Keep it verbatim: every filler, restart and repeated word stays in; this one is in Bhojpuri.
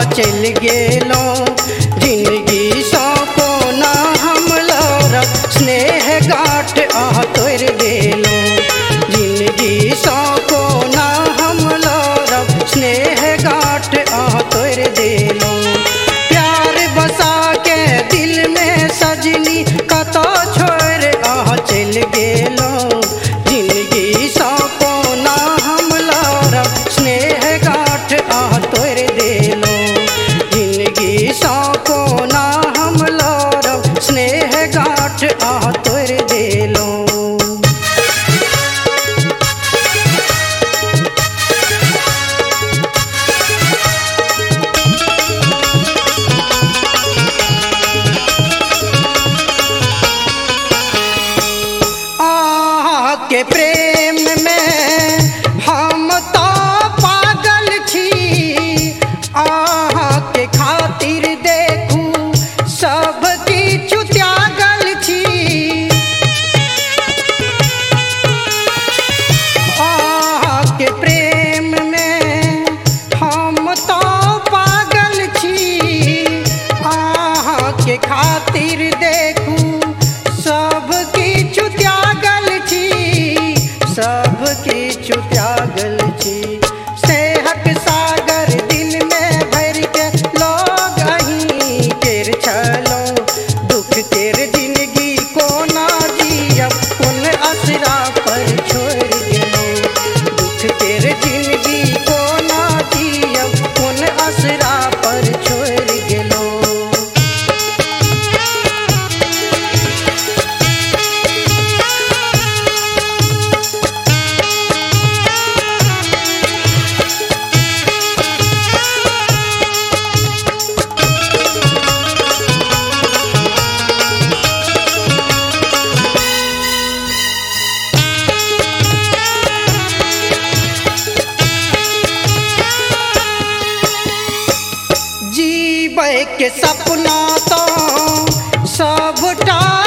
अहाँ चल गेलो जिंदगी सौंपो ना हमलो रब स्नेह गांठ अहाँ तोड़ देलो जिंदगी सौंपो ना हमलो रब स्नेह गांठ अहाँ तोड़ देलो प्यार बसा के दिल में सजनी कतो छोड़ अहाँ चल गेलो जिंदगी सौंपो ना हमलो रब स्नेह गांठ अहाँ तोड़ देलो जिंदगी सौंपो ना हमलो रब स्नेह गांठ अहाँ तोड़ देलो। के प्रेम में हम तो पागल छी आहा के खातिर देखू सब किछु त्यागल छी आहा के प्रेम में हम तो पागल छी आहा के खातिर देखू सब किछु त्यागल छी सब किछु त्यागल छी सेहक सागर दिल में भर के लोग अहीं केर छलो दुख केर जिंदगी कोना जियब कोन असरा पर छोड़ गेलो दुख केर जिंदगी कोना जियब कोन असरा पर छोड़ गेलो। जीबै के सपना तो सबटा